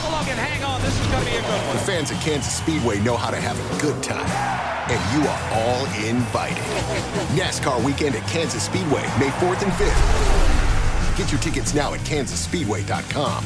along and hang on. This is going to be a good one. The fans at Kansas Speedway know how to have a good time. And you are all invited. NASCAR weekend at Kansas Speedway, May 4th and 5th. Get your tickets now at kansasspeedway.com.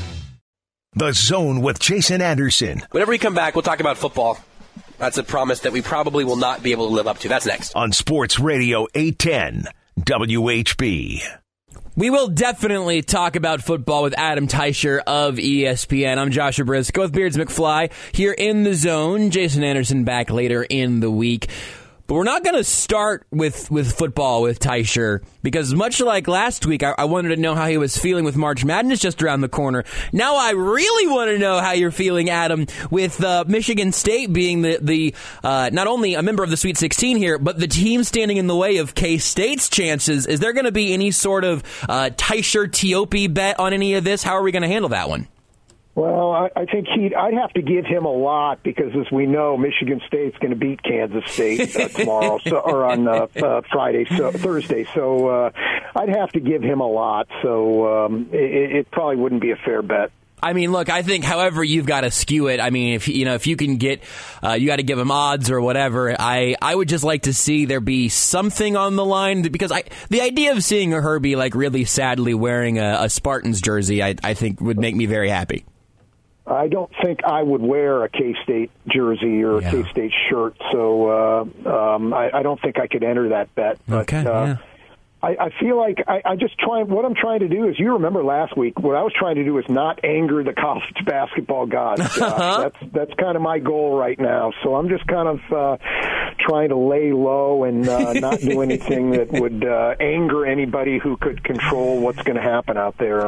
The Zone with Jason Anderson. Whenever we come back, we'll talk about football. That's a promise that we probably will not be able to live up to. That's next. On Sports Radio 810 WHB. We will definitely talk about football with Adam Teicher of ESPN. I'm Joshua Briscoe with Beards McFly here in the Zone. Jason Anderson back later in the week. But we're not going to start with football with Teicher because much like last week, I wanted to know how he was feeling with March Madness just around the corner. Now I really want to know how you're feeling, Adam, with Michigan State being the not only a member of the Sweet 16 here, but the team standing in the way of K-State's chances. Is there going to be any sort of Teicher-Tiope bet on any of this? How are we going to handle that one? Well, I think I'd have to give him a lot because, as we know, Michigan State's going to beat Kansas State tomorrow, or on Thursday. So I'd have to give him a lot. So it probably wouldn't be a fair bet. I mean, look, I think however you've got to skew it. I mean, if you can get, you got to give him odds or whatever. I would just like to see there be something on the line because the idea of seeing a Herbie like really sadly wearing a Spartans jersey, I think would make me very happy. I don't think I would wear a K-State jersey or a K-State shirt, so I don't think I could enter that bet. But, okay. I feel like I just what I'm trying to do is, you remember last week, what I was trying to do is not anger the college basketball gods. That's kind of my goal right now. So I'm just kind of trying to lay low and not do anything that would anger anybody who could control what's going to happen out there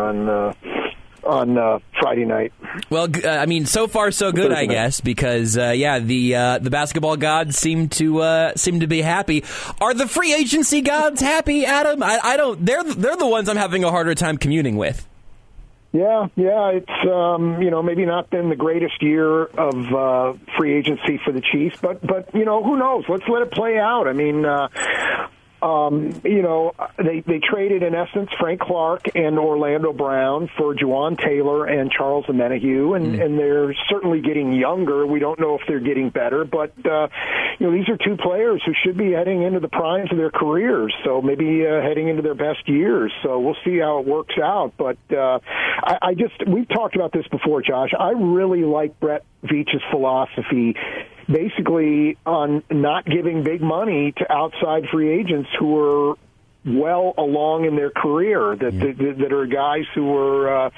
on Friday night. Well, I mean, so far so good, I guess, because the basketball gods seem to be happy. Are the free agency gods happy, Adam? I don't. They're the ones I'm having a harder time communing with. Yeah, it's maybe not been the greatest year of free agency for the Chiefs, but who knows? Let's let it play out. I mean. They traded, in essence, Frank Clark and Orlando Brown for Juwan Taylor and Charles Omenihu, and they're certainly getting younger. We don't know if they're getting better, but, these are two players who should be heading into the primes of their careers, so maybe heading into their best years. So we'll see how it works out. But we've talked about this before, Josh. I really like Brett Veach's philosophy basically on not giving big money to outside free agents who are well along in their career, that are guys who are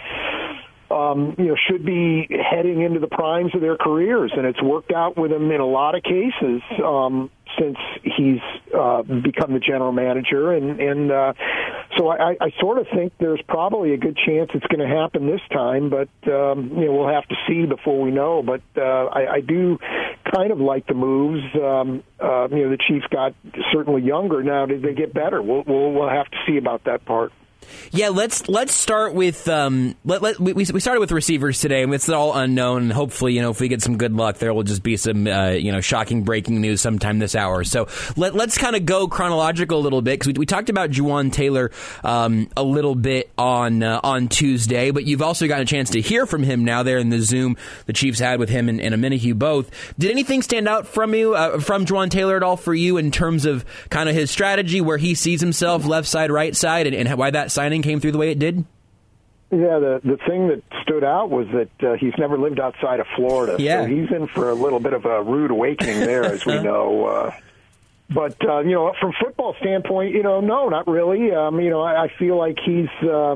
should be heading into the primes of their careers, and it's worked out with him in a lot of cases since he's become the general manager, and so I sort of think there's probably a good chance it's going to happen this time, but we'll have to see before we know. But I do kind of like the moves. The Chiefs got certainly younger now. Did they get better? We'll have to see about that part. Yeah, let's start with we started with receivers today, and it's all unknown. And hopefully, if we get some good luck, there will just be some shocking breaking news sometime this hour. So let's kind of go chronological a little bit because we talked about Juwan Taylor a little bit on Tuesday, but you've also got a chance to hear from him now there in the Zoom the Chiefs had with him and Omenihu both. Did anything stand out from you from Juwan Taylor at all for you in terms of kind of his strategy, where he sees himself left side, right side, and why that signing came through the way it did? Yeah, the thing that stood out was that he's never lived outside of Florida. Yeah. So he's in for a little bit of a rude awakening there, as we know. But from football standpoint, no, not really. I feel like he's,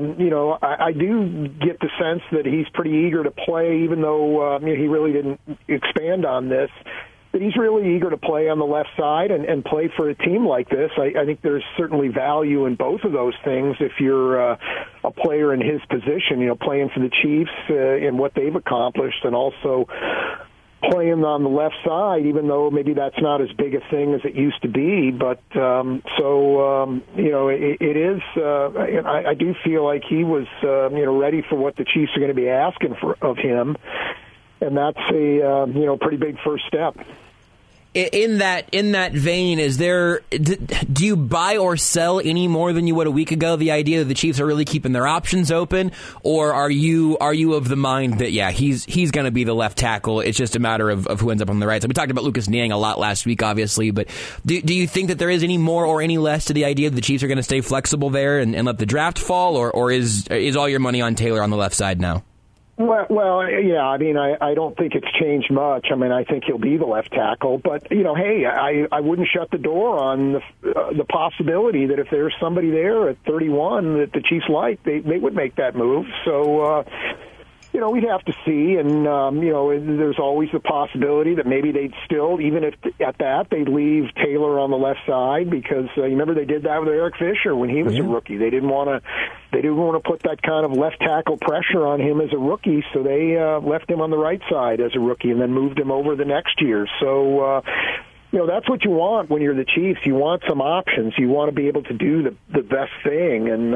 I do get the sense that he's pretty eager to play, even though he really didn't expand on this. But he's really eager to play on the left side and play for a team like this. I think there's certainly value in both of those things if you're a player in his position, playing for the Chiefs and what they've accomplished, and also playing on the left side, even though maybe that's not as big a thing as it used to be. But it is. I do feel like he was ready for what the Chiefs are going to be asking of him. And that's a pretty big first step. In that vein, do you buy or sell any more than you would a week ago? The idea that the Chiefs are really keeping their options open, or are you of the mind that he's going to be the left tackle? It's just a matter of who ends up on the right side. We talked about Lucas Niang a lot last week, obviously, but do you think that there is any more or any less to the idea that the Chiefs are going to stay flexible there and let the draft fall, or is all your money on Taylor on the left side now? Well, yeah. I mean, I don't think it's changed much. I mean, I think he'll be the left tackle, but hey, I wouldn't shut the door on the possibility that if there's somebody there at 31 that the Chiefs like, they would make that move. So. We'd have to see, and, there's always the possibility that maybe they'd still, even if at that, they'd leave Taylor on the left side because, you remember they did that with Eric Fisher when he was a rookie. They didn't want to put that kind of left tackle pressure on him as a rookie, so they left him on the right side as a rookie and then moved him over the next year. So, that's what you want when you're the Chiefs. You want some options. You want to be able to do the best thing. And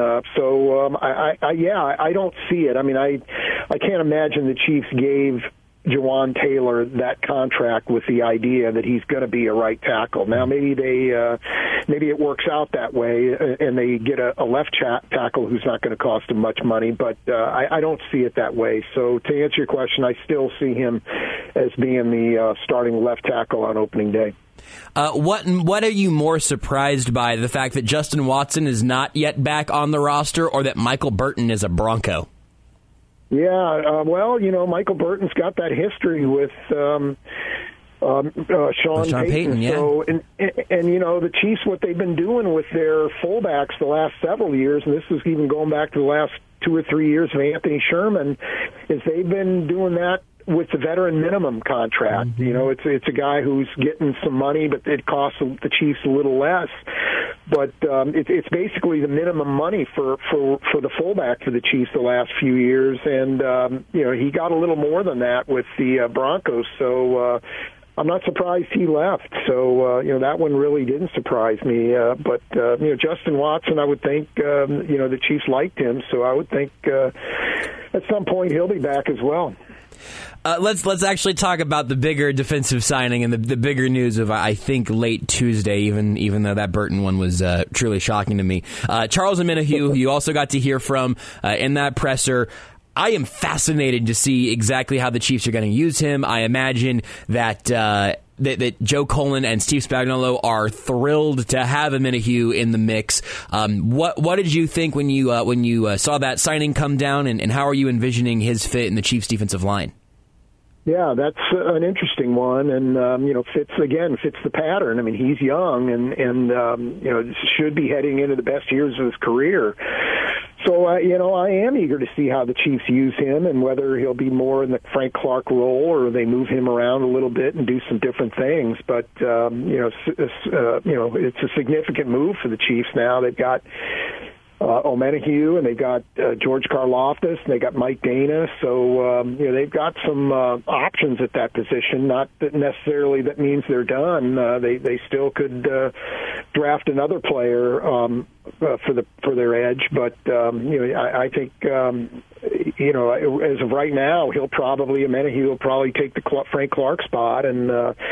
I don't see it. I mean, I can't imagine the Chiefs gave Jawaan Taylor that contract with the idea that he's going to be a right tackle. Now, maybe it works out that way, and they get a left tackle who's not going to cost them much money. But I don't see it that way. So to answer your question, I still see him as being the starting left tackle on opening day. What are you more surprised by, the fact that Justin Watson is not yet back on the roster, or that Michael Burton is a Bronco? Yeah, Michael Burton's got that history with Sean Payton. Yeah. So, and the Chiefs, what they've been doing with their fullbacks the last several years, and this is even going back to the last 2 or 3 years of Anthony Sherman, is they've been doing that with the veteran minimum contract. Mm-hmm. It's a guy who's getting some money, but it costs the Chiefs a little less. But it's basically the minimum money for the fullback for the Chiefs the last few years, and he got a little more than that with the Broncos. So I'm not surprised he left. So that one really didn't surprise me. But Justin Watson, I would think the Chiefs liked him, so I would think at some point he'll be back as well. Let's actually talk about the bigger defensive signing and the bigger news of, I think, late Tuesday, even though that Burton one was truly shocking to me. Charles Omenihu, you also got to hear from in that presser. I am fascinated to see exactly how the Chiefs are going to use him. I imagine that Joe Cullen and Steve Spagnuolo are thrilled to have Omenihu in the mix. What did you think when you saw that signing come down, and how are you envisioning his fit in the Chiefs' defensive line? Yeah, that's an interesting one, and fits the pattern. I mean, he's young, and should be heading into the best years of his career. So, I am eager to see how the Chiefs use him and whether he'll be more in the Frank Clark role or they move him around a little bit and do some different things. But, it's a significant move for the Chiefs now. They've got Omenihu, and they got George Karlaftis, and they got Mike Dana. So, they've got some options at that position. Not that necessarily that means they're done. They still could draft another player for their edge. But, I think, as of right now, Omenihu will probably take the Frank Clark spot, and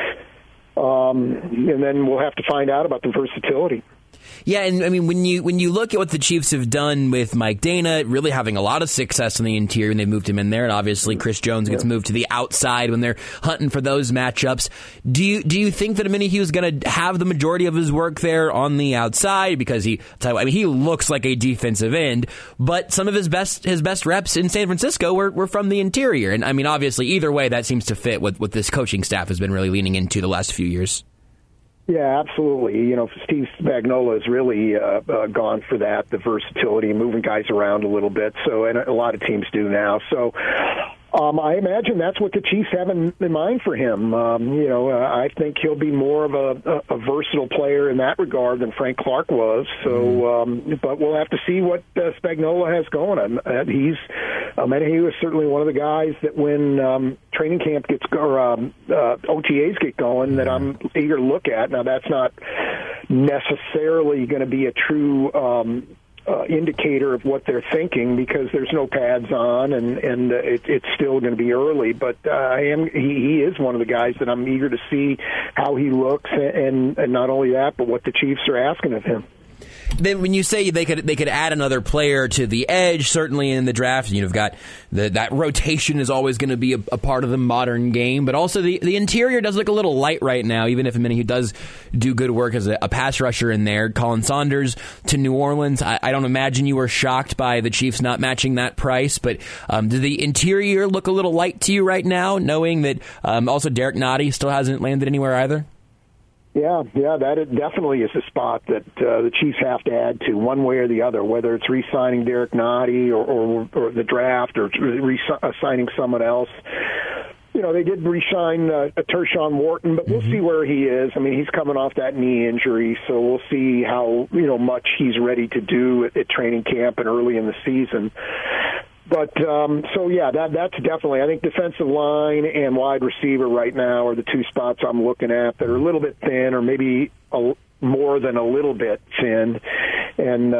then we'll have to find out about the versatility. Yeah, and I mean, when you look at what the Chiefs have done with Mike Dana, really having a lot of success in the interior, and they moved him in there, and obviously Chris Jones gets moved to the outside when they're hunting for those matchups. Do you think that Omenihu is going to have the majority of his work there on the outside? Because he looks like a defensive end, but some of his best reps in San Francisco were from the interior. And I mean, obviously, either way, that seems to fit what this coaching staff has been really leaning into the last few years. Yeah, absolutely. Steve Spagnuolo has really gone for that, the versatility, moving guys around a little bit. So, and a lot of teams do now. So, I imagine that's what the Chiefs have in mind for him. I think he'll be more of a versatile player in that regard than Frank Clark was. So, but we'll have to see what Spagnuolo has going. Omenihu is certainly one of the guys that when training camp gets OTAs get going, that I'm eager to look at. Now, that's not necessarily going to be a true indicator of what they're thinking because there's no pads on and it's still going to be early. But he is one of the guys that I'm eager to see how he looks, and not only that, but what the Chiefs are asking of him. Then when you say they could add another player to the edge, certainly in the draft, you've got that rotation is always going to be a part of the modern game, but also the interior does look a little light right now, even if Omenihu does do good work as a pass rusher in there. Colin Saunders to New Orleans, I don't imagine you were shocked by the Chiefs not matching that price, but does the interior look a little light to you right now, knowing that also Derek Nottie still hasn't landed anywhere either? Yeah, that definitely is a spot that the Chiefs have to add to one way or the other, whether it's re-signing Derek Nottie or the draft or re-signing someone else. They did re-sign Tershawn Wharton, but we'll see where he is. I mean, he's coming off that knee injury, so we'll see how much he's ready to do at training camp and early in the season. But, that's definitely, I think defensive line and wide receiver right now are the two spots I'm looking at that are a little bit thin or maybe more than a little bit thin. And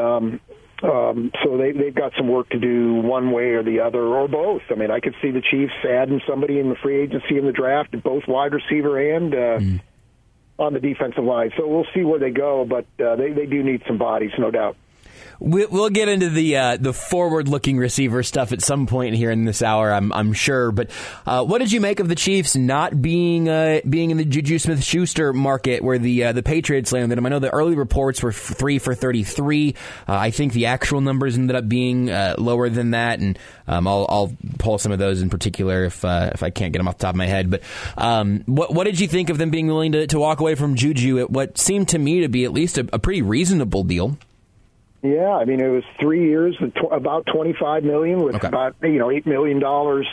so they've got some work to do one way or the other or both. I mean, I could see the Chiefs adding somebody in the free agency in the draft, both wide receiver and on the defensive line. So we'll see where they go, but they do need some bodies, no doubt. We'll get into the forward-looking receiver stuff at some point here in this hour, I'm sure. But what did you make of the Chiefs not being in the Juju Smith-Schuster market where the Patriots landed them? I know the early reports were 3 for 33. I think the actual numbers ended up being lower than that, and I'll pull some of those in particular if I can't get them off the top of my head. But what did you think of them being willing to walk away from Juju at what seemed to me to be at least a pretty reasonable deal? Yeah, I mean, it was 3 years, about $25 million with about $8 million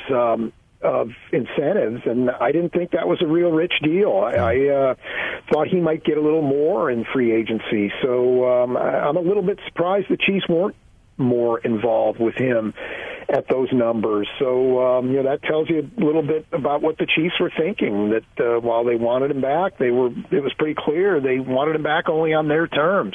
of incentives, and I didn't think that was a real rich deal. I thought he might get a little more in free agency, so I'm a little bit surprised the Chiefs weren't more involved with him at those numbers. So that tells you a little bit about what the Chiefs were thinking. That while they wanted him back, it was pretty clear they wanted him back only on their terms.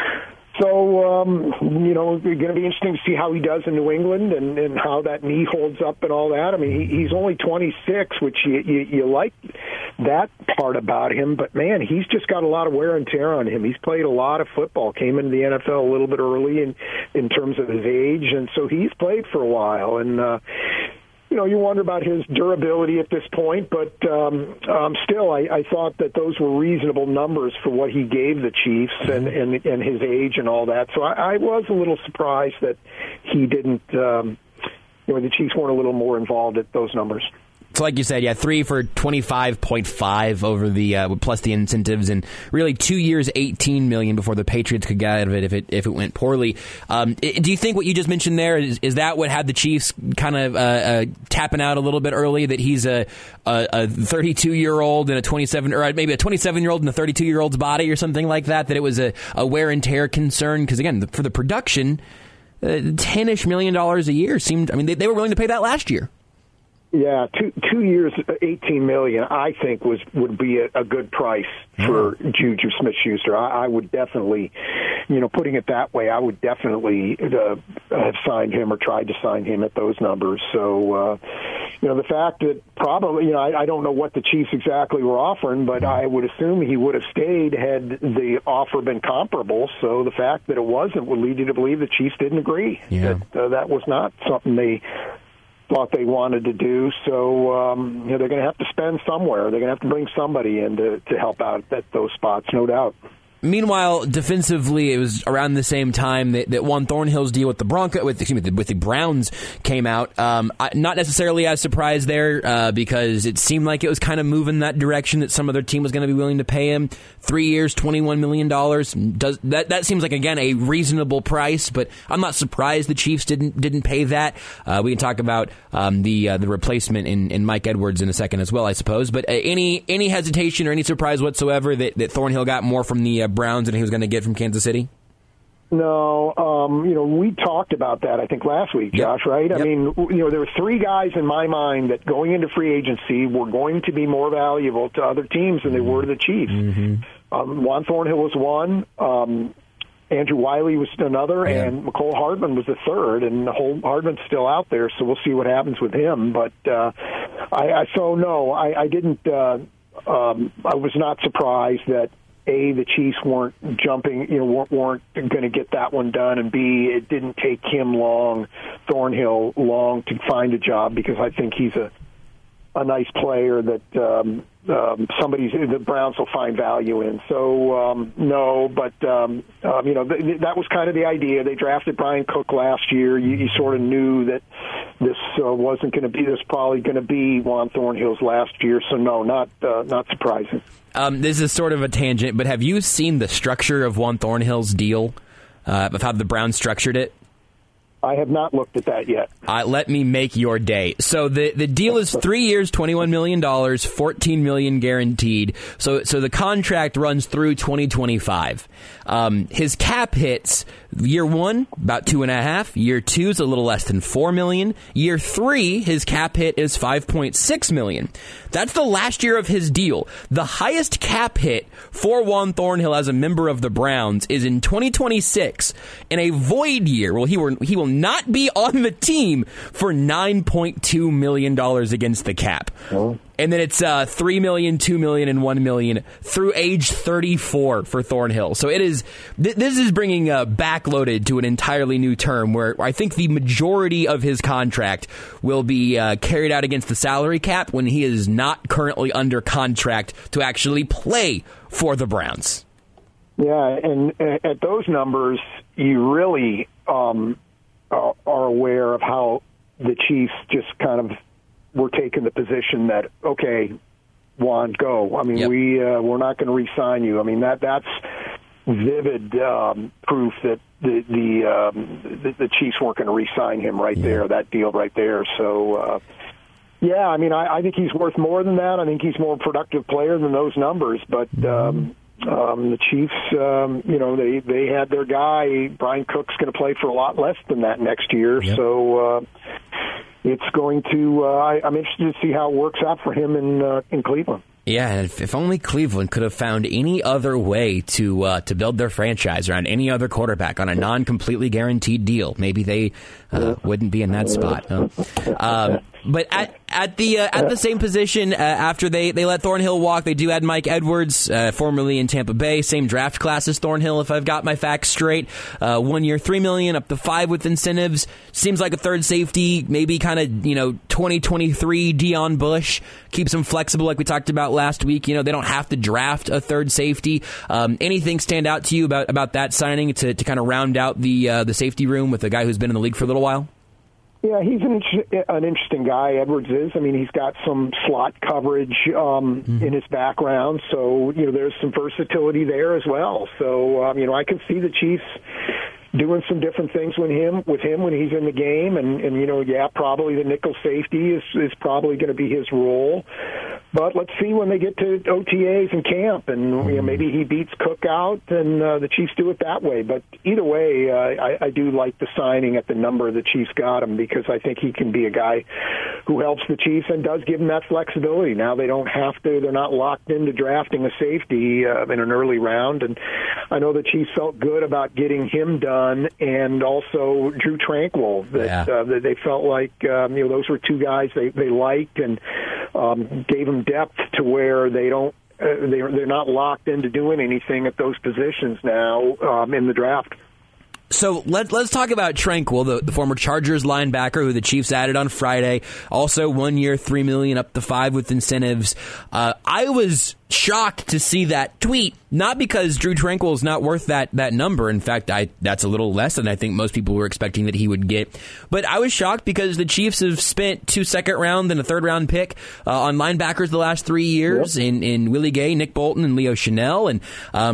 So, it's going to be interesting to see how he does in New England and how that knee holds up and all that. I mean, he's only 26, which you like that part about him. But, man, he's just got a lot of wear and tear on him. He's played a lot of football, came into the NFL a little bit early in terms of his age, and so he's played for a while. And, you wonder about his durability at this point, but still, I thought that those were reasonable numbers for what he gave the Chiefs and his age and all that. So I was a little surprised that he didn't, the Chiefs weren't a little more involved at those numbers. So like you said, 3 for 25.5 over the plus the incentives, and really 2 years, $18 million before the Patriots could get out of it if it went poorly. Do you think what you just mentioned there is that what had the Chiefs kind of tapping out a little bit early? That he's a 32-year-old and a 27, or maybe a 27-year-old in a 32-year-old's body or something like that? That it was a wear and tear concern? Because again, for the production, $10-ish million a year seemed. I mean, they were willing to pay that last year. Yeah, 2 years, $18 million, I think would be a good price for Juju Smith-Schuster. I would definitely, putting it that way, I would definitely have signed him or tried to sign him at those numbers. So, the fact that probably, I don't know what the Chiefs exactly were offering, but I would assume he would have stayed had the offer been comparable. So the fact that it wasn't would lead you to believe the Chiefs didn't agree. Yeah. That was not something they thought they wanted to do. So they're going to have to spend somewhere. They're going to have to bring somebody in to help out at those spots, no doubt. Meanwhile, defensively, it was around the same time that Juan Thornhill's deal with the Browns came out. Not necessarily as surprised there because it seemed like it was kind of moving that direction that some other team was going to be willing to pay him. 3 years, $21 million. That seems like, again, a reasonable price, but I'm not surprised the Chiefs didn't pay that. We can talk about the replacement in Mike Edwards in a second as well, I suppose. But any hesitation or any surprise whatsoever that Thornhill got more from the Browns than he was going to get from Kansas City? No, we talked about that, I think, last week, Josh, right? Yep. I mean, there were three guys in my mind that going into free agency were going to be more valuable to other teams than they were to the Chiefs. Mm-hmm. Juan Thornhill was one, Andrew Wiley was another, and Mecole Hardman was the third, and Hardman's still out there, so we'll see what happens with him. But I didn't. I was not surprised that the Chiefs weren't jumping, weren't going to get that one done, and B, it didn't take Thornhill long to find a job, because I think he's a nice player that the Browns will find value in. So that was kind of the idea. They drafted Brian Cook last year. You sort of knew that this wasn't going to be. This probably going to be Juan Thornhill's last year. So no, not surprising. This is sort of a tangent, but have you seen the structure of Juan Thornhill's deal, of how the Browns structured it? I have not looked at that yet. Let me make your day. So the deal is 3 years, $21 million, $14 million guaranteed. So the contract runs through 2025. His cap hits year 1, about 2.5. Year 2 is a little less than $4 million. Year 3, his cap hit is $5.6 million. That's the last year of his deal. The highest cap hit for Juan Thornhill as a member of the Browns is in 2026, in a void year. Well, he will not be on the team for $9.2 million against the cap. Oh. And then it's $3 million, $2 million, and $1 million through age 34 for Thornhill. So it is. This is bringing backloaded to an entirely new term, where I think the majority of his contract will be carried out against the salary cap when he is not currently under contract to actually play for the Browns. Yeah, and at those numbers, you really are aware of how the Chiefs just kind of were taking the position that, okay, Juan, go. I mean, we're not going to re-sign you. I mean, that's vivid proof that the Chiefs weren't going to re-sign him right there, that deal right there. So, I mean, I think he's worth more than that. I think he's a more productive player than those numbers. But the Chiefs, they had their guy. Brian Cook's going to play for a lot less than that next year. Yep. So it's going to. I'm interested to see how it works out for him in Cleveland. Yeah, and if only Cleveland could have found any other way to build their franchise around any other quarterback on a non-completely guaranteed deal, maybe they wouldn't be in that spot. But at the same position, after they let Thornhill walk, they do add Mike Edwards, formerly in Tampa Bay, same draft class as Thornhill, if I've got my facts straight. 1 year, $3 million, up to $5 million with incentives. Seems like a third safety, maybe kind of 2023 Deion Bush. Keeps them flexible, like we talked about last week. They don't have to draft a third safety. Anything stand out to you about that signing to kind of round out the safety room with a guy who's been in the league for a little while? Yeah, he's an interesting guy, Edwards is. I mean, he's got some slot coverage in his background, so, there's some versatility there as well. So, I can see the Chiefs doing some different things with him when he's in the game, and probably the nickel safety is probably going to be his role. But let's see when they get to OTAs and camp, and maybe he beats Cook out, and the Chiefs do it that way. But either way, I do like the signing at the number the Chiefs got him, because I think he can be a guy who helps the Chiefs and does give them that flexibility. Now they don't have to; they're not locked into drafting a safety in an early round. And I know the Chiefs felt good about getting him done, and also Drew Tranquill. That they felt like those were two guys they liked and gave them depth to where they don't they're not locked into doing anything at those positions now in the draft. So let's talk about Tranquill, the former Chargers linebacker who the Chiefs added on Friday. Also 1 year, $3 million, up to $5 million with incentives. I was shocked to see that tweet, not because Drew Tranquill is not worth that number. In fact, that's a little less than I think most people were expecting that he would get. But I was shocked because the Chiefs have spent 2 second-round and a third-round pick on linebackers the last 3 years in Willie Gay, Nick Bolton, and Leo Chenal. And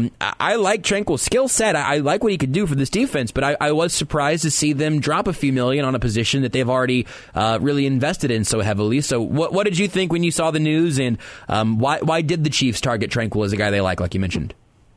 I like Tranquill's skill set. I like what he could do for this defense, but I was surprised to see them drop a few million on a position that they've already really invested in so heavily. So what did you think when you saw the news, and why did the Chiefs target Tranquill as a guy they like you mentioned?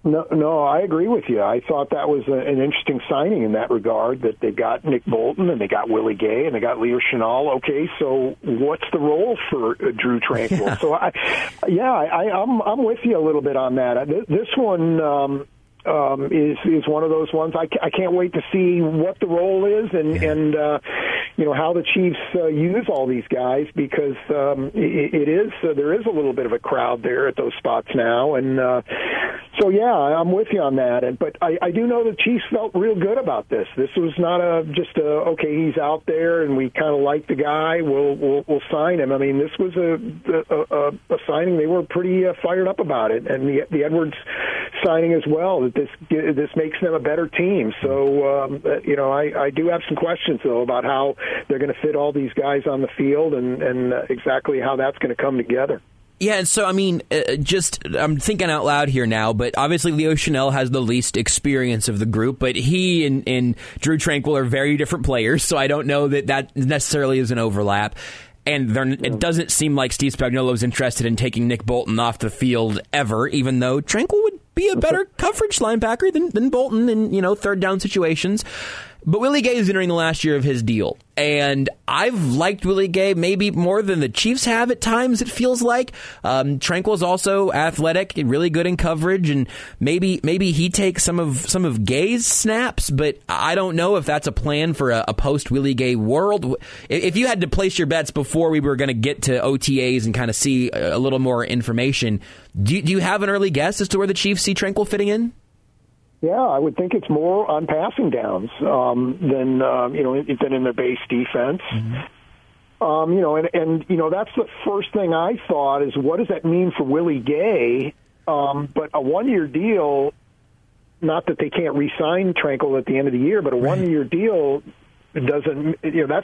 No, I agree with you. I thought that was an interesting signing in that regard, that they got Nick Bolton and they got Willie Gay and they got Leo Chenal. Okay, so what's the role for Drew Tranquill? So I'm with you a little bit on that. This one, is one of those ones. I can't wait to see what the role is and how the Chiefs use all these guys, because it is there is a little bit of a crowd there at those spots now, and so yeah, I'm with you on that. But I do know the Chiefs felt real good about this. This was not just okay, he's out there and we kind of like the guy, we'll sign him. I mean, this was a signing. They were pretty fired up about it, and the Edwards signing as well. That this makes them a better team. So I do have some questions though about how they're going to fit all these guys on the field and exactly how that's going to come together. Yeah, and so, I mean, I'm thinking out loud here now, but obviously Leo Chanel has the least experience of the group, but he and Drew Tranquill are very different players, so I don't know that necessarily is an overlap. And it doesn't seem like Steve Spagnuolo is interested in taking Nick Bolton off the field ever, even though Tranquill would be a better coverage linebacker than Bolton in third down situations. But Willie Gay is entering the last year of his deal, and I've liked Willie Gay maybe more than the Chiefs have at times, it feels like. Tranquill is also athletic and really good in coverage, and maybe he takes some of Gay's snaps, but I don't know if that's a plan for a post-Willie Gay world. If you had to place your bets before we were going to get to OTAs and kind of see a little more information, do you have an early guess as to where the Chiefs see Tranquill fitting in? Yeah, I would think it's more on passing downs than in their base defense. Mm-hmm. That's the first thing I thought is, what does that mean for Willie Gay? But a one-year deal, not that they can't re-sign Tranquill at the end of the year, but a one-year deal doesn't,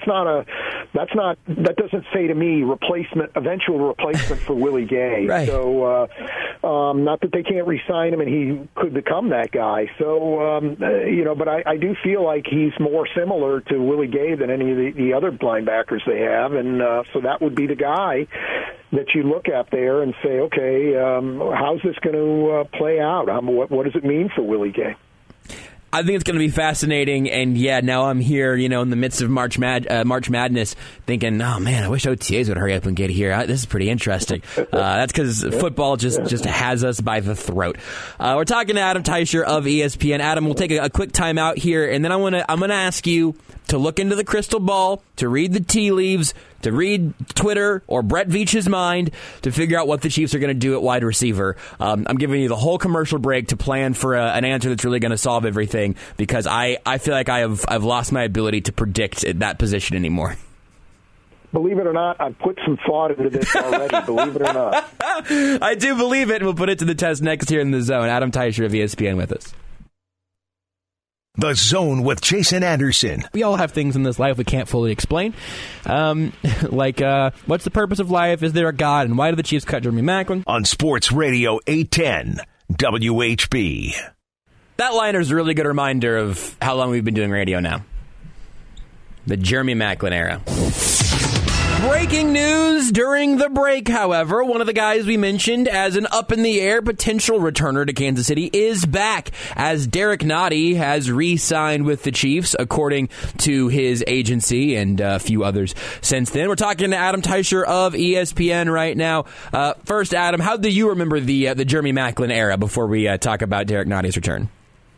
that doesn't say to me eventual replacement for Willie Gay. Right. So, not that they can't re-sign him and he could become that guy. So, but I do feel like he's more similar to Willie Gay than any of the other linebackers they have. And, so that would be the guy that you look at there and say, okay, how's this going to play out? What does it mean for Willie Gay? I think it's going to be fascinating, and yeah, now I'm here, in the midst of March Madness, thinking, oh man, I wish OTAs would hurry up and get here. This is pretty interesting. That's because football just has us by the throat. We're talking to Adam Teicher of ESPN. Adam, we'll take a quick time out here, and then I'm gonna ask you to look into the crystal ball, to read the tea leaves, to read Twitter or Brett Veach's mind, to figure out what the Chiefs are going to do at wide receiver. I'm giving you the whole commercial break to plan for an answer that's really going to solve everything, because I feel like I've lost my ability to predict that position anymore. Believe it or not, I've put some thought into this already, believe it or not. I do believe it, and we'll put it to the test next here in the Zone. Adam Teicher of ESPN with us. The Zone with Jason Anderson. We all have things in this life we can't fully explain. Like, what's the purpose of life? Is there a God? And why did the Chiefs cut Jeremy Maclin? On Sports Radio 810 WHB. That liner is a really good reminder of how long we've been doing radio now. The Jeremy Maclin era. Breaking news during the break, however. One of the guys we mentioned as an up-in-the-air potential returner to Kansas City is back, as Derek Nottie has re-signed with the Chiefs, according to his agency and a few others since then. We're talking to Adam Teicher of ESPN right now. First, Adam, how do you remember the Jeremy Maclin era before we talk about Derek Nottie's return?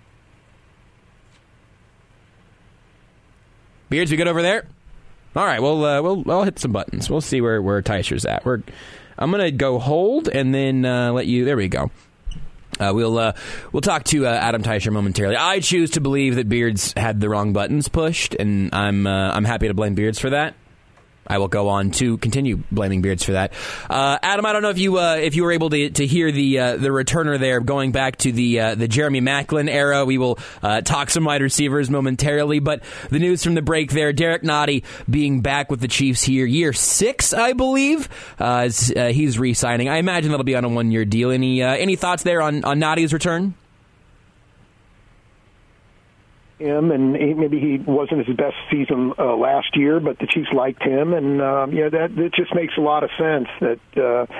Beards, we good over there? All right, we'll hit some buttons. We'll see where Teicher's at. I'm gonna go hold and then let you. There we go. We'll talk to Adam Teicher momentarily. I choose to believe that Beards had the wrong buttons pushed, and I'm happy to blame Beards for that. I will go on to continue blaming Beards for that. Adam, I don't know if you were able to hear the returner there, going back to the Jeremy Maclin era. We will talk some wide receivers momentarily, but the news from the break there: Derek Nottie being back with the Chiefs here, year 6, I believe. As he's re-signing, I imagine that'll be on a 1-year deal. Any thoughts there on Nottie's return? Him, and maybe he wasn't his best season last year, but the Chiefs liked him, and that just makes a lot of sense that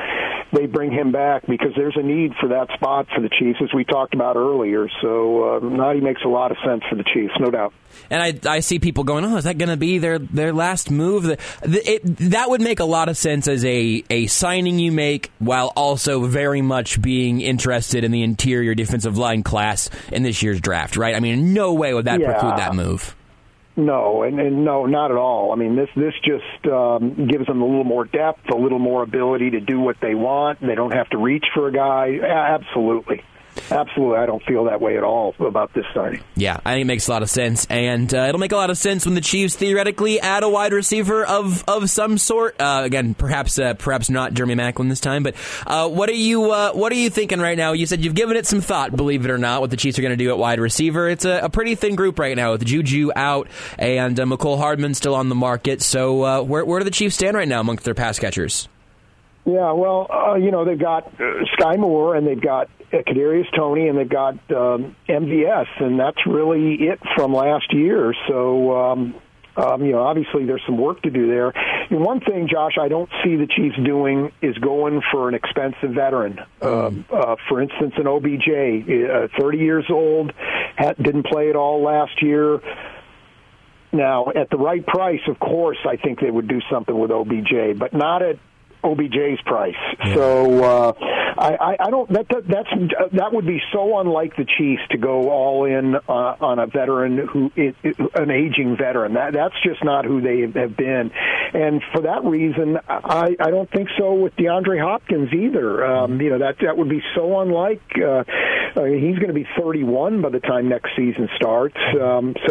they bring him back, because there's a need for that spot for the Chiefs, as we talked about earlier. So Nadi makes a lot of sense for the Chiefs, no doubt. And I see people going, oh, is that going to be their last move? That would make a lot of sense as a signing you make, while also very much being interested in the interior defensive line class in this year's draft, right? I mean, no way would that preclude that move. No, and no, not at all. I mean, this just gives them a little more depth, a little more ability to do what they want. They don't have to reach for a guy. Absolutely. Absolutely, I don't feel that way at all about this signing. Yeah, I think it makes a lot of sense, and it'll make a lot of sense when the Chiefs theoretically add a wide receiver of some sort. Again, perhaps not Jeremy Maclin this time, but what are you thinking right now? You said you've given it some thought, believe it or not, what the Chiefs are going to do at wide receiver. It's a pretty thin group right now with Juju out and Mecole Hardman still on the market. So where do the Chiefs stand right now amongst their pass catchers? Yeah, well, they've got Sky Moore, and they've got Kadarius Toney, and they've got MVS, and that's really it from last year. So, obviously there's some work to do there. And one thing, Josh, I don't see the Chiefs doing is going for an expensive veteran. For instance, an OBJ, 30 years old, didn't play at all last year. Now, at the right price, of course, I think they would do something with OBJ, but not at OBJ's price. Yeah. So I don't. That would be so unlike the Chiefs to go all in on a veteran an aging veteran. That's just not who they have been, and for that reason, I don't think so with DeAndre Hopkins either. That would be so unlike. He's going to be 31 by the time next season starts. Is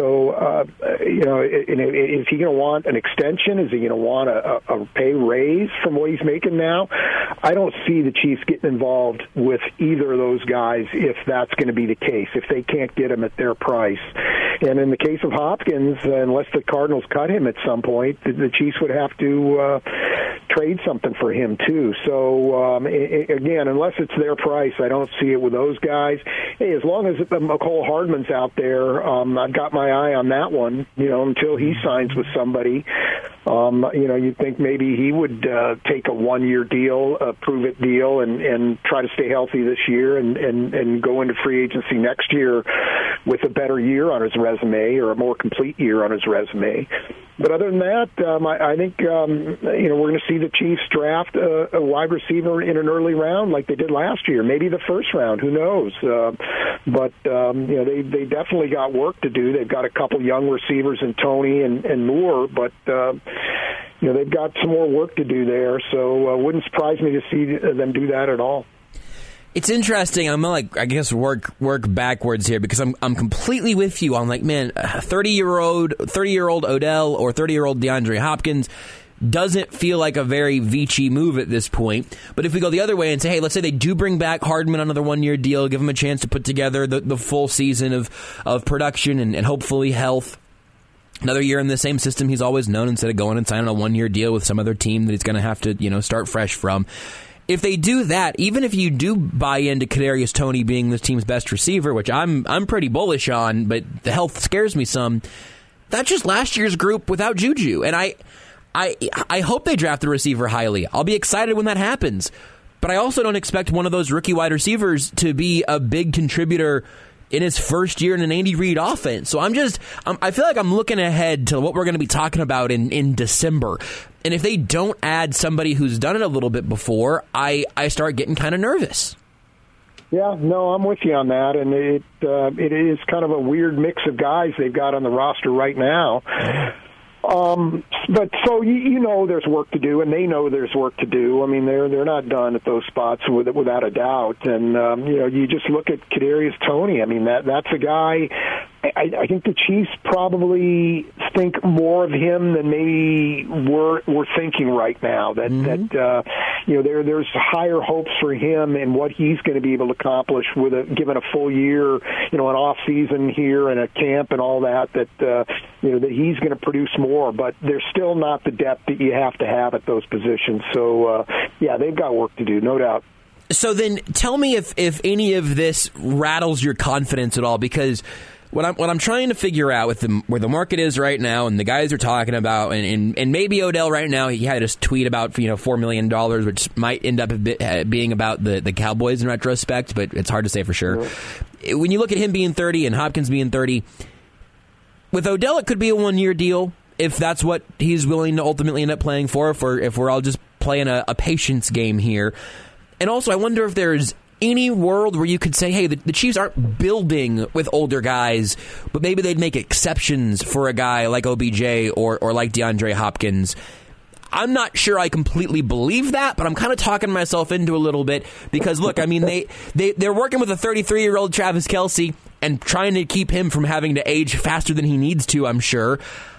he going to want an extension? Is he going to want a pay raise from what he's making now? I don't see the Chiefs getting involved with either of those guys if that's going to be the case, if they can't get him at their price. And in the case of Hopkins, unless the Cardinals cut him at some point, the Chiefs would have to trade something for him too. So, again, unless it's their price, I don't see it with those guys. Hey, as long as Mecole Hardman's out there, I've got my eye on that one, until he signs with somebody. You'd think maybe he would take a one-year deal, a prove-it deal, and try to stay healthy this year and go into free agency next year with a better year on his resume, or a more complete year on his resume. But other than that, I think we're going to see the Chiefs draft a wide receiver in an early round like they did last year, maybe the first round. Who knows? But they definitely got work to do. They've got a couple young receivers in Toney and Moore, but they've got some more work to do there. So wouldn't surprise me to see them do that at all. It's interesting. I'm gonna work backwards here, because I'm completely with you on 30-year-old Odell or 30-year-old DeAndre Hopkins doesn't feel like a very Vici move at this point. But if we go the other way and say, hey, let's say they do bring back Hardman on another one-year deal, give him a chance to put together the full season of production and hopefully health. Another year in the same system he's always known, instead of going and signing a one-year deal with some other team that he's going to have to start fresh from. If they do that, even if you do buy into Kadarius Toney being this team's best receiver, which I'm pretty bullish on, but the health scares me some, that's just last year's group without Juju. And I hope they draft the receiver highly. I'll be excited when that happens. But I also don't expect one of those rookie wide receivers to be a big contributor in his first year in an Andy Reid offense. So I feel like I'm looking ahead to what we're going to be talking about in December. And if they don't add somebody who's done it a little bit before, I start getting kind of nervous. Yeah, no, I'm with you on that, and it is kind of a weird mix of guys they've got on the roster right now. But so there's work to do, and they know there's work to do. I mean, they're not done at those spots without a doubt. And you just look at Kadarius Toney. I mean, that's a guy. I think the Chiefs probably think more of him than maybe we're thinking right now. There's higher hopes for him and what he's going to be able to accomplish given a full year, an off season here and a camp and all that that he's going to produce more. But there's still not the depth that you have to have at those positions. So they've got work to do, no doubt. So then tell me if any of this rattles your confidence at all, because What I'm trying to figure out with where the market is right now, and the guys are talking about, and maybe Odell right now, he had his tweet about $4 million, which might end up being about the Cowboys in retrospect, but it's hard to say for sure. When you look at him being 30 and Hopkins being 30, with Odell it could be a 1-year deal if that's what he's willing to ultimately end up playing for. If we're all just playing a patience game here, and also I wonder if there's any world where you could say, hey, the Chiefs aren't building with older guys, but maybe they'd make exceptions for a guy like OBJ or like DeAndre Hopkins. I'm not sure I completely believe that, but I'm kind of talking myself into a little bit because, look, I mean, they're working with a 33-year-old Travis Kelce and trying to keep him from having to age faster than he needs to, I'm sure.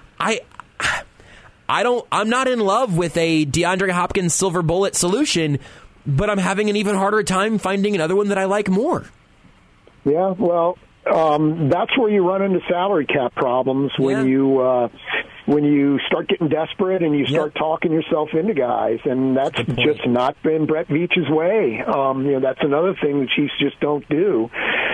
I'm not in love with a DeAndre Hopkins silver bullet solution, but I'm having an even harder time finding another one that I like more. Yeah, well, that's where you run into salary cap problems when you start getting desperate and you start talking yourself into guys, and that's just not been Brett Veach's way. That's another thing the Chiefs just don't do.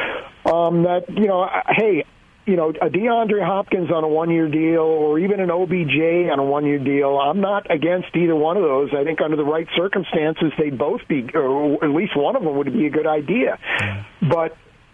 A DeAndre Hopkins on a 1-year deal or even an OBJ on a 1-year deal, I'm not against either one of those. I think under the right circumstances, they'd both be, or at least one of them would be a good idea. But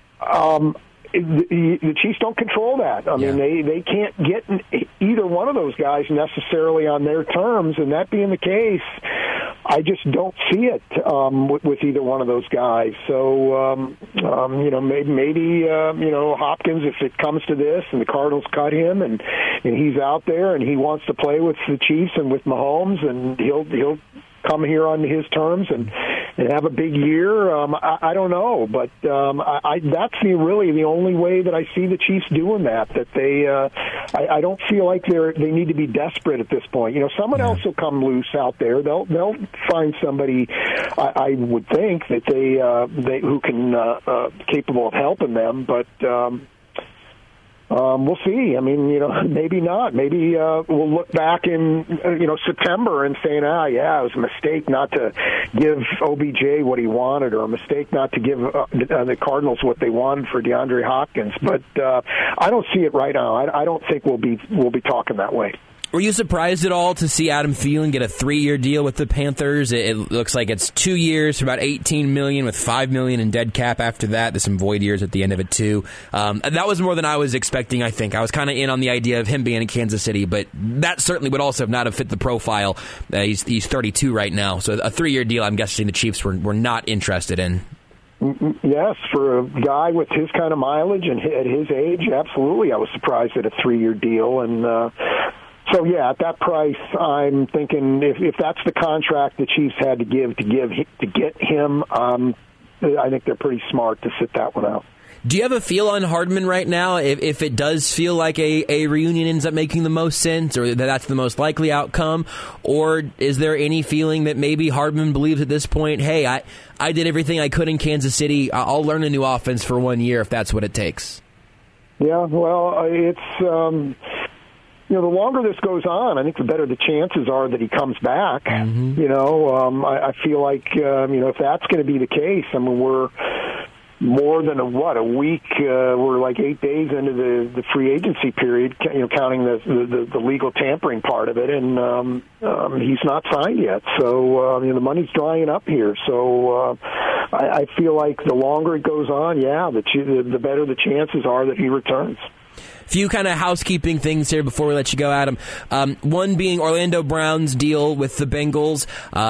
the Chiefs don't control that. I mean, they can't get either one of those guys necessarily on their terms, and that being the case, I just don't see it with either one of those guys. So, maybe Hopkins, if it comes to this and the Cardinals cut him and he's out there and he wants to play with the Chiefs and with Mahomes, and he'll come here on his terms and have a big year. I don't know, but that's really the only way that I see the Chiefs doing that. That they, I don't feel like they need to be desperate at this point. Someone else will come loose out there. They'll find somebody. I would think that they who can capable of helping them, but. We'll see. I mean, maybe not. Maybe we'll look back in, September and saying, it was a mistake not to give OBJ what he wanted, or a mistake not to give the Cardinals what they wanted for DeAndre Hopkins. But I don't see it right now. I don't think we'll be talking that way. Were you surprised at all to see Adam Thielen get a 3-year deal with the Panthers? It looks like it's 2 years for about $18 million with $5 million in dead cap after that. There's some void years at the end of it, too. That was more than I was expecting, I think. I was kind of in on the idea of him being in Kansas City, but that certainly would also not have fit the profile. He's 32 right now, so a 3-year deal I'm guessing the Chiefs were not interested in. Yes, for a guy with his kind of mileage and at his age, absolutely. I was surprised at a 3-year deal, and so, at that price, I'm thinking if that's the contract the Chiefs had to get him, I think they're pretty smart to sit that one out. Do you have a feel on Hardman right now, if it does feel like a reunion ends up making the most sense, or that that's the most likely outcome? Or is there any feeling that maybe Hardman believes at this point, hey, I did everything I could in Kansas City, I'll learn a new offense for 1 year if that's what it takes? Yeah, well, it's... the longer this goes on, I think the better the chances are that he comes back. Mm-hmm. I feel like, if that's going to be the case, I mean, we're more than a week. We're like 8 days into the free agency period, counting the legal tampering part of it, and he's not signed yet. So the money's drying up here. So I feel like the longer it goes on, the better the chances are that he returns. Few kind of housekeeping things here before we let you go, Adam. One being Orlando Brown's deal with the Bengals.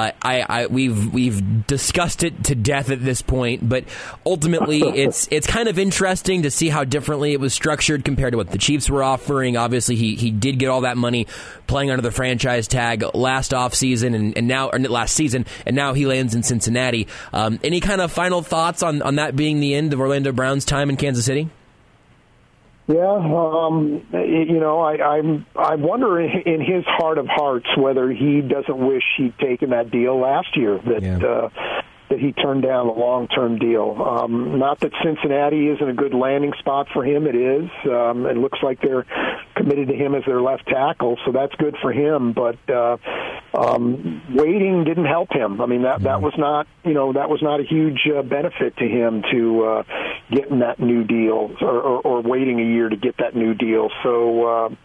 We've discussed it to death at this point, but ultimately it's kind of interesting to see how differently it was structured compared to what the Chiefs were offering. Obviously, he did get all that money playing under the franchise tag last offseason or last season, and now he lands in Cincinnati. Any kind of final thoughts on that being the end of Orlando Brown's time in Kansas City? Yeah, I wonder in his heart of hearts whether he doesn't wish he'd taken that deal last year, that he turned down a long-term deal. Not that Cincinnati isn't a good landing spot for him. It is. It looks like they're committed to him as their left tackle, so that's good for him. But waiting didn't help him. I mean, that was not a huge benefit to him to getting that new deal or waiting a year to get that new deal. So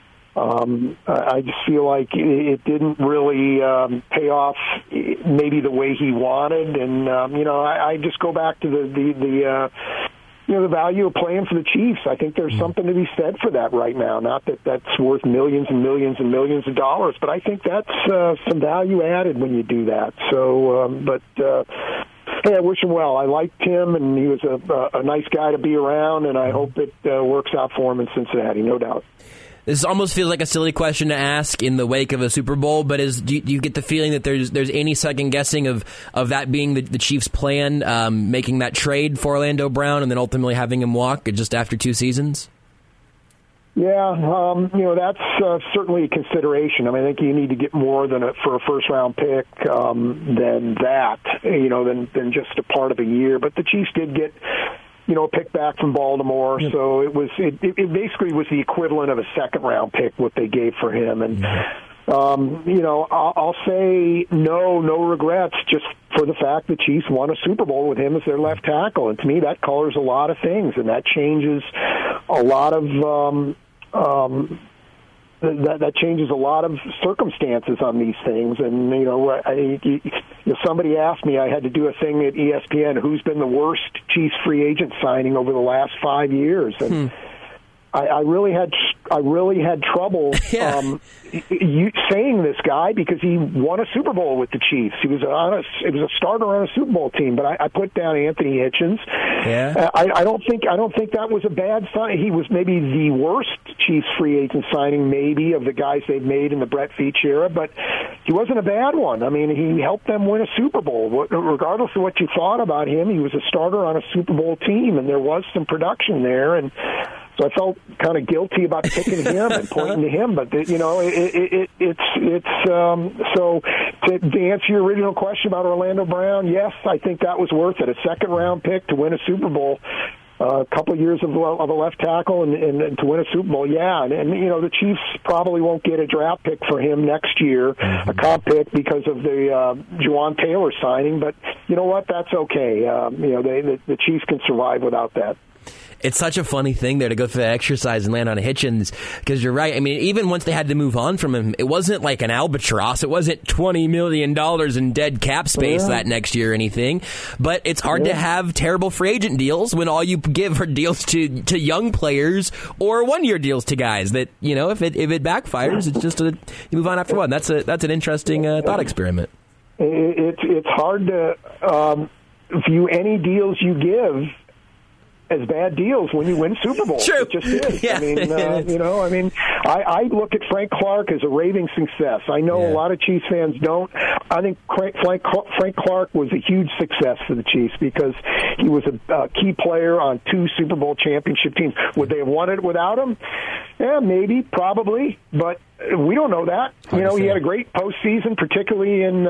I just feel like it didn't really pay off maybe the way he wanted, and I just go back to the value of playing for the Chiefs. I think there's something to be said for that right now. Not that that's worth millions and millions and millions of dollars, but I think that's some value added when you do that. So, hey, I wish him well. I liked him, and he was a nice guy to be around, and I hope it works out for him in Cincinnati, no doubt. This almost feels like a silly question to ask in the wake of a Super Bowl, but do you get the feeling that there's any second guessing of that being the Chiefs' plan, making that trade for Orlando Brown and then ultimately having him walk just after 2 seasons? Yeah, that's certainly a consideration. I mean, I think you need to get more for a first-round pick than that, than just a part of a year. But the Chiefs did get a pick back from Baltimore, so it basically was the equivalent of a second-round pick, what they gave for him. And, I'll say no regrets, just for the fact the Chiefs won a Super Bowl with him as their left tackle. And to me, that colors a lot of things, and that changes a lot of that changes a lot of circumstances on these things. And, somebody asked me, I had to do a thing at ESPN, who's been the worst Chiefs free agent signing over the last 5 years. And I really had trouble saying this guy because he won a Super Bowl with the Chiefs. It was a starter on a Super Bowl team, but I put down Anthony Hitchens. Yeah. I don't think that was a bad sign. He was maybe the worst Chiefs free agent signing maybe of the guys they've made in the Brett Veach era, but he wasn't a bad one. I mean, he helped them win a Super Bowl. Regardless of what you thought about him, he was a starter on a Super Bowl team, and there was some production there. And so I felt kind of guilty about picking him and pointing to him, but so to answer your original question about Orlando Brown, yes, I think that was worth it. A second-round pick to win a Super Bowl, a couple of years of a left tackle, and to win a Super Bowl, yeah. And the Chiefs probably won't get a draft pick for him next year, a comp pick because of the Juwan Taylor signing. But you know what? That's okay. The Chiefs can survive without that. It's such a funny thing there to go through that exercise and land on Hitchens, because you're right. I mean, even once they had to move on from him, it wasn't like an albatross. It wasn't $20 million in dead cap space that next year or anything. But it's hard to have terrible free agent deals when all you give are deals to young players or one-year deals to guys that, if it backfires, it's just you move on after one. That's an interesting thought experiment. It's hard to view any deals you give as bad deals when you win Super Bowl. True. It just is. Yeah. I look at Frank Clark as a raving success. I know a lot of Chiefs fans don't. I think Frank Clark was a huge success for the Chiefs because he was a key player on 2 Super Bowl championship teams. Would they have won it without him? Yeah, maybe, probably, but we don't know that. He had a great postseason, particularly in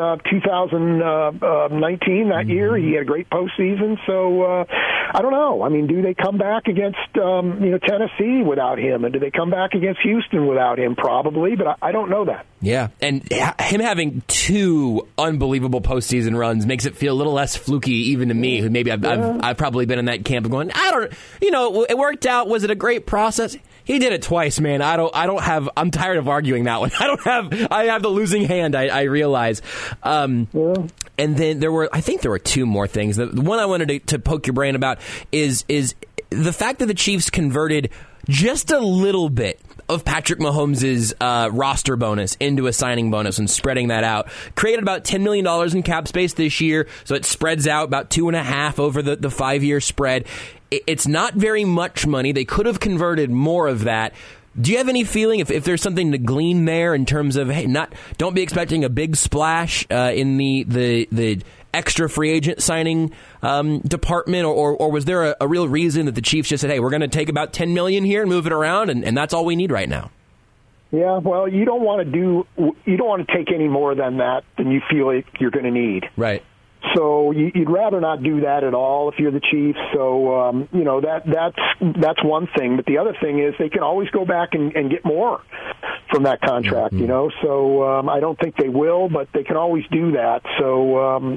2019, that year. He had a great postseason. So I don't know. I mean, do they come back against Tennessee without him? And do they come back against Houston without him? Probably, but I don't know that. Yeah, and him having 2 unbelievable postseason runs makes it feel a little less fluky, even to me, who maybe I've probably been in that camp of going, it worked out. Was it a great process? He did it twice, man. I'm tired of arguing that one. I have the losing hand, I realize. And then there were 2 more things. The one I wanted to poke your brain about is the fact that the Chiefs converted just a little bit of Patrick Mahomes' roster bonus into a signing bonus and spreading that out. Created about $10 million in cap space this year, so it spreads out about 2.5 over the 5-year spread. It's not very much money. They could have converted more of that. Do you have any feeling if there's something to glean there in terms of, hey, don't be expecting a big splash in the extra free agent signing department, or was there a real reason that the Chiefs just said, hey, we're going to take about $10 million here and move it around, and that's all we need right now? Yeah, well, you don't want to take any more than that than you feel like you're going to need. Right. So you'd rather not do that at all if you're the Chiefs. So that's one thing. But the other thing is they can always go back and get more from that contract, you know. So I don't think they will, but they can always do that. So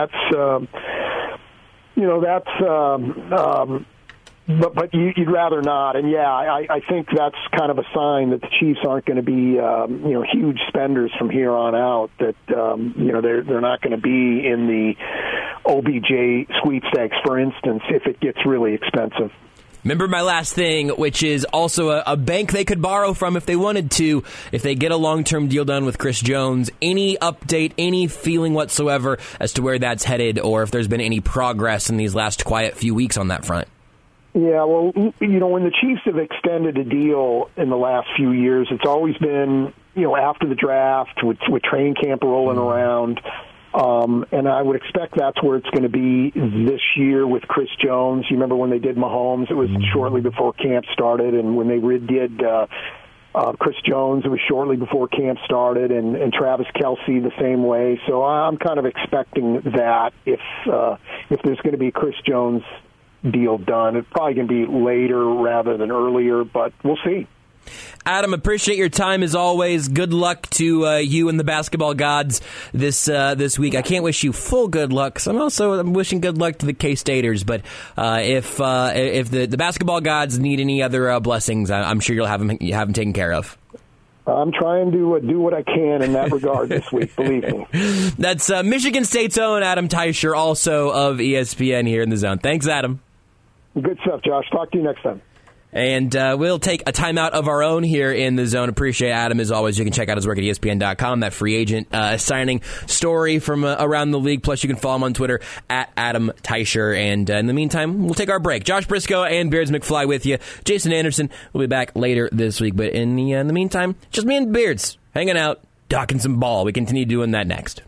But you'd rather not, and yeah, I think that's kind of a sign that the Chiefs aren't going to be huge spenders from here on out. That they're not going to be in the OBJ sweepstakes, for instance, if it gets really expensive. Remember my last thing, which is also a bank they could borrow from if they wanted to, if they get a long-term deal done with Chris Jones. Any update, any feeling whatsoever as to where that's headed, or if there's been any progress in these last quiet few weeks on that front? Yeah, well, when the Chiefs have extended a deal in the last few years, it's always been, after the draft with training camp rolling around. And I would expect that's where it's going to be this year with Chris Jones. You remember when they did Mahomes, it was shortly before camp started, and when they did Chris Jones, it was shortly before camp started, and Travis Kelce the same way. So I'm kind of expecting that if there's going to be a Chris Jones deal done, it's probably going to be later rather than earlier, but we'll see. Adam, appreciate your time as always. Good luck to you and the basketball gods this week. I can't wish you full good luck, because I'm wishing good luck to the K-Staters. But if the basketball gods need any other blessings, I'm sure you'll have them taken care of. I'm trying to do what I can in that regard this week, believe me. That's Michigan State's own Adam Teicher, also of ESPN here in the Zone. Thanks, Adam. Good stuff, Josh. Talk to you next time. And we'll take a timeout of our own here in the Zone. Appreciate Adam as always. You can check out his work at ESPN.com, that free agent signing story from around the league. Plus, you can follow him on Twitter at Adam Teicher. And in the meantime, we'll take our break. Josh Briscoe and Beards McFly with you. Jason Anderson will be back later this week. But in the meantime, just me and Beards hanging out, talking some ball. We continue doing that next.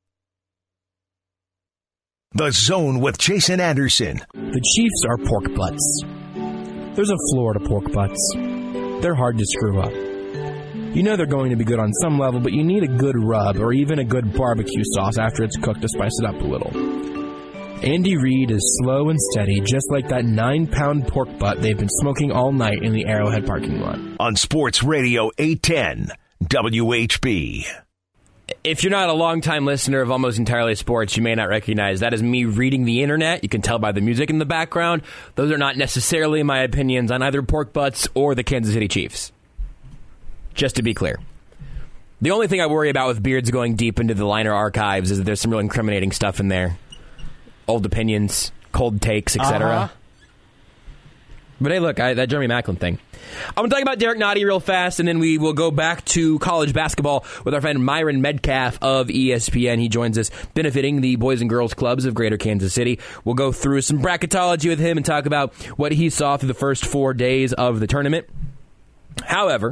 The Zone with Jason Anderson. The Chiefs are pork butts. There's a floor to pork butts. They're hard to screw up. You know they're going to be good on some level, but you need a good rub or even a good barbecue sauce after it's cooked to spice it up a little. Andy Reid is slow and steady, just like that 9-pound pork butt they've been smoking all night in the Arrowhead parking lot. On Sports Radio 810 WHB. If you're not a longtime listener of Almost Entirely Sports, you may not recognize that is me reading the internet. You can tell by the music in the background. Those are not necessarily my opinions on either pork butts or the Kansas City Chiefs. Just to be clear. The only thing I worry about with Beards going deep into the liner archives is that there's some real incriminating stuff in there. Old opinions, cold takes, etc. But hey, look, that Jeremy Maclin thing. I'm going to talk about Derek Nottie real fast, and then we will go back to college basketball with our friend Myron Medcalf of ESPN. He joins us benefiting the Boys and Girls Clubs of Greater Kansas City. We'll go through some bracketology with him and talk about what he saw through the first 4 days of the tournament. However,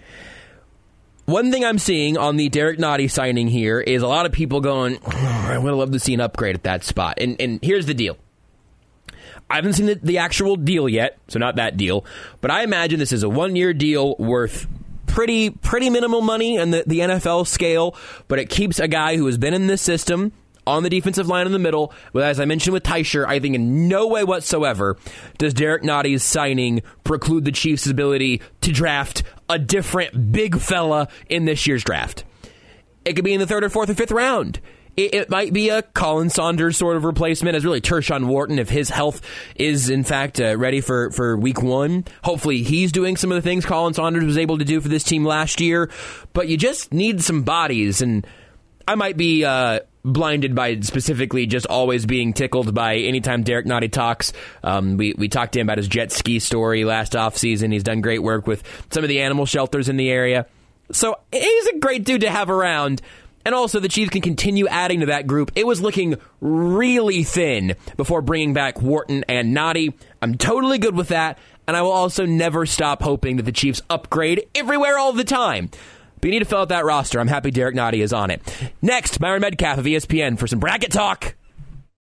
one thing I'm seeing on the Derek Nottie signing here is a lot of people going, I would love to see an upgrade at that spot. And here's the deal. I haven't seen the actual deal yet, so not that deal. But I imagine this is a 1-year deal worth pretty minimal money on the NFL scale. But it keeps a guy who has been in this system on the defensive line in the middle. Well, as I mentioned with Teicher, I think in no way whatsoever does Derek Nottie's signing preclude the Chiefs' ability to draft a different big fella in this year's draft. It could be in the 3rd or 4th or 5th round. It might be a Colin Saunders sort of replacement as really Tershawn Wharton if his health is, in fact, ready for week 1. Hopefully he's doing some of the things Colin Saunders was able to do for this team last year. But you just need some bodies. And I might be blinded by specifically just always being tickled by anytime Derek Nottie talks. We talked to him about his jet ski story last offseason. He's done great work with some of the animal shelters in the area. So he's a great dude to have around. And also, the Chiefs can continue adding to that group. It was looking really thin before bringing back Wharton and Nottie. I'm totally good with that, and I will also never stop hoping that the Chiefs upgrade everywhere all the time. But you need to fill out that roster. I'm happy Derek Nottie is on it. Next, Myron Medcalf of ESPN for some bracket talk.